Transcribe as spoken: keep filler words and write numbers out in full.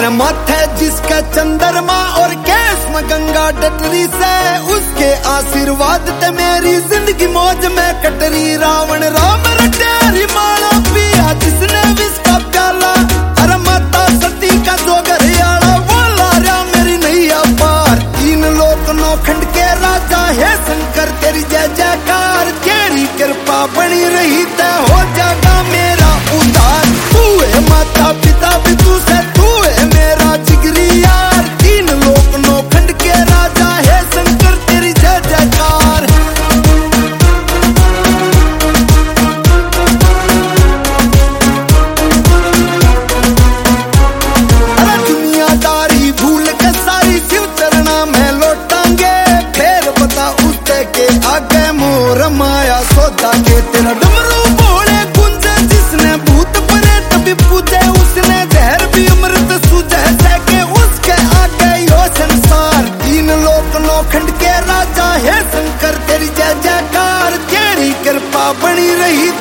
अरे माथे जिसका चंद्रमा और केस में गंगा डटरी से, उसके आशीर्वाद ते मेरी जिंदगी मौज में कटरी। रावण राम रटे माला पिया जिसने विष का प्याला, अरे माता सती का जो घरियाला, वो लारा मेरी नैया पार। तीन लोक नौ खंड के राजा है शंकर तेरी जय जयकार। तेरी कृपा बनी रही तय हो जाएगा मेरा उद्धार। तू है माता पिता भी तू से, तू है मेरा जिगरी यार। तीन लोक नौ खंड के राजा है शंकर तेरी जय जयकार। अरे दुनियादारी भूल के सारी शिव चरणा में लौटांगे। फिर बता उससे के आगे मोर माया सौदा के। तेरा डमरू बोले गुंजे जिसने भूत बने तभी पूजे, उसने जहर भी अमृत सूझे सके उसके आगे यो संसार। तीन लोक नौ खंड के राजा है शंकर तेरी जय जयकार। तेरी कृपा बनी रही